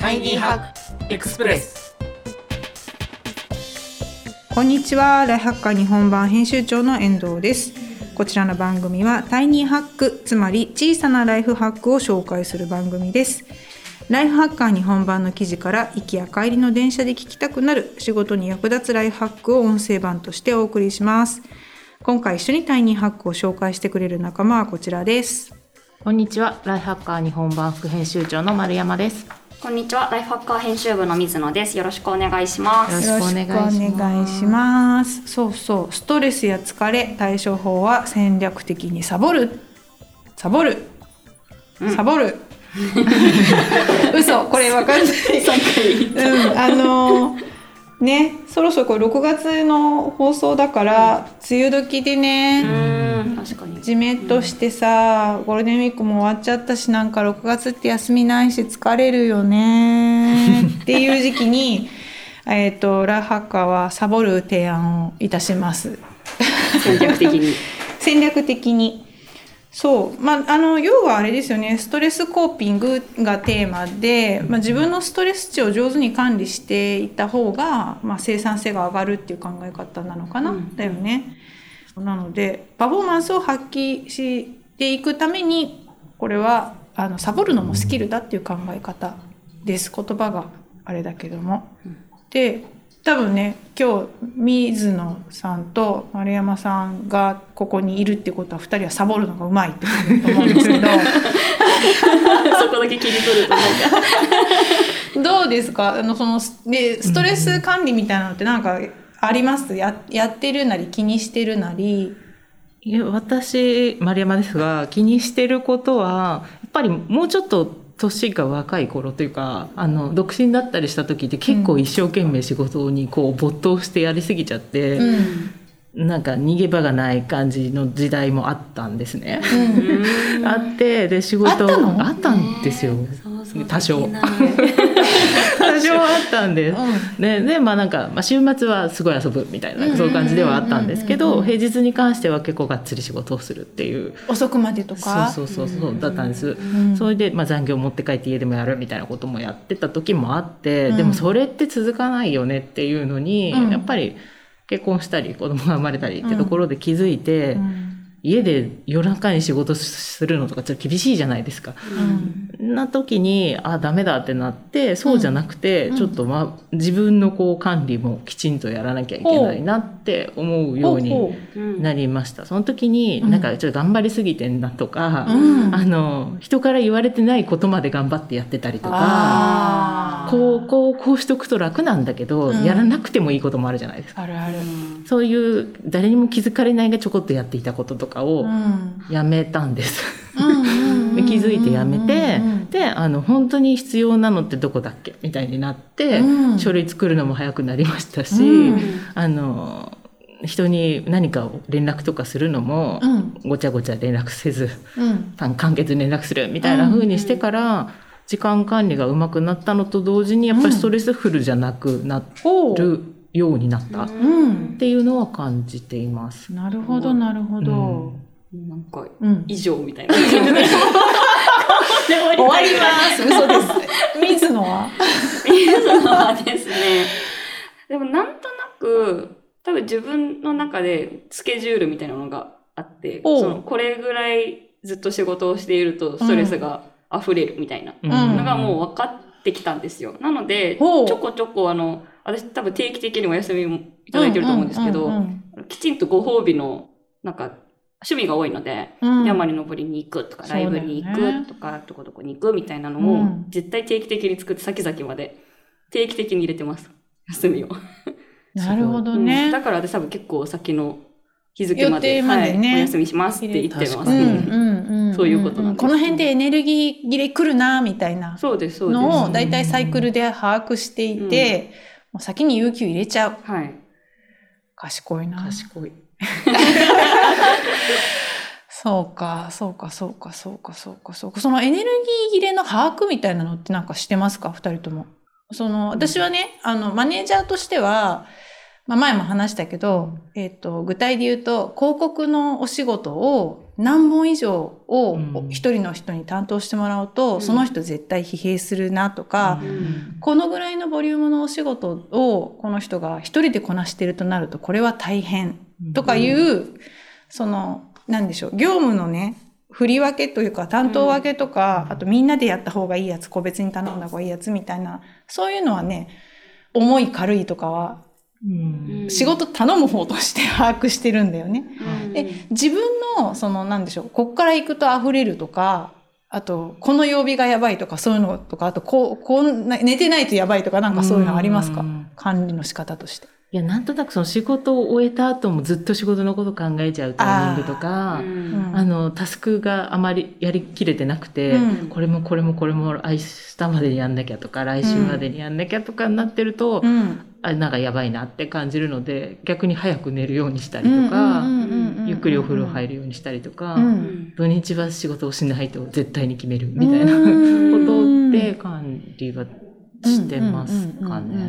タイニーハックエクスプレス。 こんにちは、ライフハッカー日本版編集長の遠藤です。こちらの番組はタイニーハック、つまり小さなライフハックを紹介する番組です。ライフハッカー日本版の記事から行きや帰りの電車で聞きたくなる仕事に役立つライフハックを音声版としてお送りします。今回一緒にタイニーハックを紹介してくれる仲間はこちらです。 こんにちは、ライフハッカー日本版副編集長の丸山です。 こんにちは、ライフハッカー編集部の水野です。よろしくお願いします。 よろしくお願いします。そうそう、ストレスや疲れ対処法は戦略的にサボる嘘、これわかんないね、そろそろこれ6月の放送だから梅雨時でね、 確かにじめっとしてさ、ゴールデンウィークも終わっちゃったし、なんか6月って休みないし疲れるよねっていう時期にライフハッカーはサボる提案をいたします。 戦略的にそう、要はあれですよね、ストレスコーピングがテーマで、自分のストレス値を上手に管理していった方が、生産性が上がるっていう考え方なのかな、だよね。なのでパフォーマンスを発揮していくために、これはサボるのもスキルだっていう考え方です。言葉があれだけども、で多分ね、今日水野さんと丸山さんがここにいるってことは、2人はサボるのがうまいってことだと思うんですけどそこだけ切り取るとどうですか、ストレス管理みたいなのってなんかあります？やってるなり気にしてるなり。 いや、私丸山ですが、気にしてることはやっぱりもうちょっと年が若い頃というか、独身だったりした時って結構一生懸命仕事にこう没頭してやりすぎちゃって、なんか逃げ場がない感じの時代もあったんですね。あって、で仕事あったんですよ。多少あったんです、でなんか、週末はすごい遊ぶみたいな、そういう感じではあったんですけど、平日に関しては結構がっつり仕事をするっていう、 遅くまでとかそうだったんです、それで、残業持って帰って家でもやるみたいなこともやってた時もあって、でもそれって続かないよねっていうのに、やっぱり結婚したり子供が生まれたりってところで気づいて、家で夜中に仕事するのとかちょっと厳しいじゃないですか、な時にダメだってなって、そうじゃなくて、ちょっと自分のこう管理もきちんとやらなきゃいけないなって思うようになりました。その時になんかちょっと頑張りすぎてんなとか、人から言われてないことまで頑張ってやってたりとか、こうしとくと楽なんだけど、やらなくてもいいこともあるじゃないですか。そういう誰にも気づかれないがちょこっとやっていたこととかをやめたんです。気づいてやめて、で本当に必要なのってどこだっけみたいになって、書類作るのも早くなりましたし、人に何か連絡とかするのも、ごちゃごちゃ連絡せず、簡潔に連絡するみたいな風にしてから、時間管理が上手くなったのと同時に、やっぱりストレスフルじゃなくなるようになったっていうのは感じています。 なるほどなるほど、 なんか以上みたいな終わります。嘘です。水野はですね、でもなんとなく多分自分の中でスケジュールみたいなのがあって、これぐらいずっと仕事をしているとストレスが溢れるみたいなのがもう分かってきたんですよ。なのでちょこちょこ私多分定期的にお休みもいただいてると思うんですけど、きちんとご褒美のなんか趣味が多いので、山に登りに行くとか、ライブに行くとか、どこどこに行くみたいなのを絶対定期的に作って、先々まで定期的に入れてます、休みを。 なるほどね、 だから私多分結構先の日付まで、お休みしますって言ってます、そういうことなんです。 この辺でエネルギー切れ来るなみたいなのをだいたいサイクルで把握していて、もう先に有給入れちゃう。賢いな。 賢い。 そうか。そのエネルギー切れの把握みたいなのってなんかしてますか、2人とも。私はね、マネージャーとしては前も話したけど、具体で言うと広告のお仕事を何本以上を一人の人に担当してもらうと、その人絶対疲弊するなとか、このぐらいのボリュームのお仕事をこの人が一人でこなしてるとなるとこれは大変とかいう、なんでしょう、業務のね振り分けというか担当分けとか、あとみんなでやった方がいいやつ、個別に頼んだ方がいいやつみたいな、そういうのはね、重い軽いとかは仕事頼む方として把握してるんだよね。で、自分のなんでしょう、こっから行くと溢れるとか、あとこの曜日がやばいとかそういうのとか、あと寝てないとやばいとか、なんかそういうのありますか？管理の仕方として。 いや、なんとなくその仕事を終えた後もずっと仕事のこと考えちゃうタイミングとか、タスクがあまりやりきれてなくて、これも明日までにやんなきゃとか、来週までにやんなきゃとかになってると、なんかやばいなって感じるので、逆に早く寝るようにしたりとか、ゆっくりお風呂入るようにしたりとか、土日は仕事をしないと絶対に決めるみたいなことって管理はしてますかね。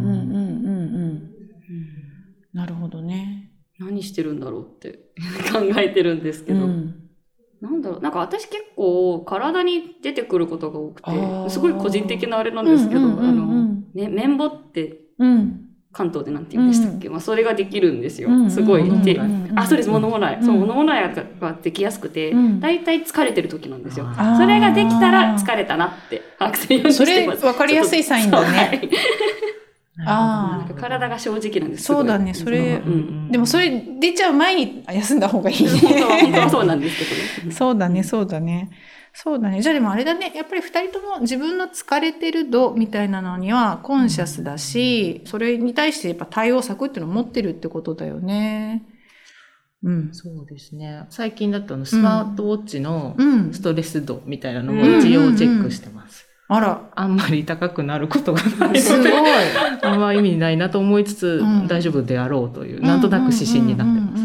なるほどね。 何してるんだろうって考えてるんですけど、なんだろう、なんか私結構体に出てくることが多くて、すごい個人的なあれなんですけど、綿棒って関東でなんて言うんでしたっけ、それができるんですよ。すごい。そうです、物もらい。そう、物もらいができやすくて、だいたい疲れてる時なんですよ。それができたら疲れたなって把握するようにしてます。 それ分かりやすいサインだね。 なんか体が正直なんです。 そうだね、それ、でもそれ出ちゃう前に休んだ方がいいね。 本当はそうなんですけどね。 そうだね。じゃあでもあれだね、やっぱり二人とも自分の疲れてる度みたいなのにはコンシャスだし、それに対してやっぱ対応策っていうのを持ってるってことだよね。 そうですね。最近だとスマートウォッチのストレス度みたいなのも一応チェックしてます。 あら。 あんまり高くなることがないので、 すごい。 あんま意味ないなと思いつつ、大丈夫であろうという、なんとなく指針になってます。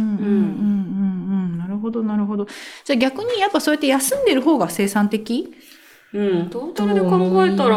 なるほど。じゃあ逆にやっぱそうやって休んでる方が生産的？ トータルで考えたら、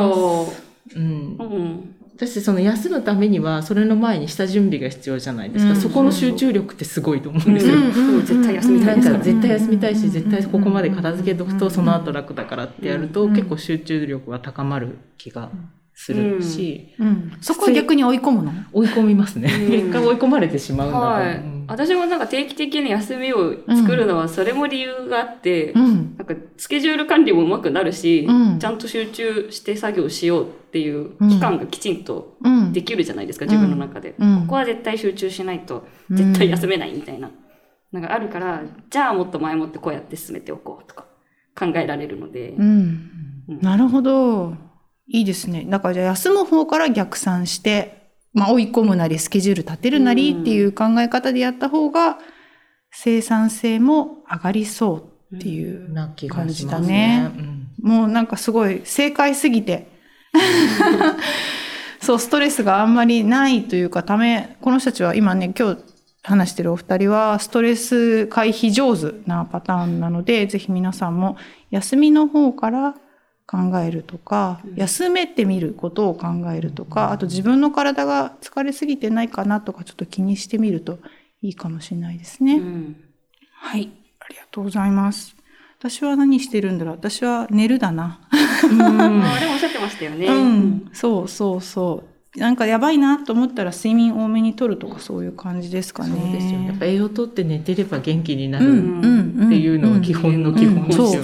私休むためにはそれの前に下準備が必要じゃないですか。そこの集中力ってすごいと思うんですよ。 絶対休みたい。 絶対休みたいし、絶対ここまで片付けとくとその後楽だからってやると、結構集中力が高まる気がするし、 そこは逆に追い込むの？ 追い込みますね。結果追い込まれてしまうんだと思う。 私もなんか定期的に休みを作るのはそれも理由があって、なんかスケジュール管理もうまくなるし、ちゃんと集中して作業しようっていう期間がきちんとできるじゃないですか、自分の中で。ここは絶対集中しないと絶対休めないみたいな。なんかあるから、じゃあもっと前もってこうやって進めておこうとか考えられるので。 なるほど。いいですね。だからじゃあ休む方から逆算して、追い込むなりスケジュール立てるなりっていう考え方でやった方が生産性も上がりそうっていう感じだね。もうなんかすごい正解すぎてそう、ストレスがあんまりないというかこの人たちは今ね、今日話してるお二人はストレス回避上手なパターンなので、ぜひ皆さんも休みの方から考えるとか、休めてみることを考えるとか、あと自分の体が疲れすぎてないかなとかちょっと気にしてみるといいかもしれないですね。はい、ありがとうございます。私は何してるんだろう。私は寝るだな。 でもおっしゃってましたよね。 そう。なんかやばいなと思ったら睡眠多めにとるとか、そういう感じですかね。 そうですよね。やっぱ栄養とって寝てれば元気になるっていうのは基本の基本ですよね。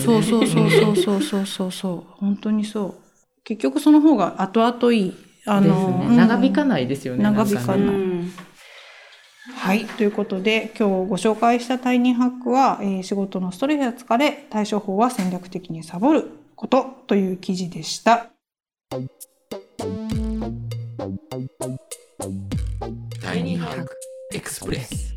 そう本当にそう。結局その方が後々いい。 長引かないですよね。 長引かない。はい。ということで、今日ご紹介したタイニーハックは、仕事のストレスや疲れ、対処法は戦略的にサボることという記事でした。 タイニーハックエクスプレス。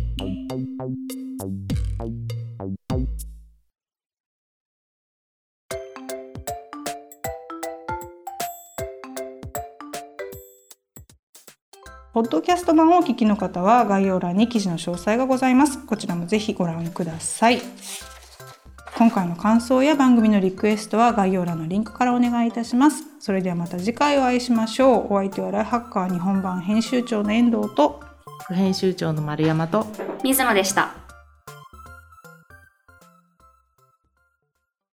ポッドキャスト版をお聞きの方は概要欄に記事の詳細がございます。こちらもぜひご覧ください。 今回の感想や番組のリクエストは概要欄のリンクからお願いいたします。それではまた次回お会いしましょう。お相手はライハッカー日本版編集長の遠藤と副編集長の丸山と水野でした。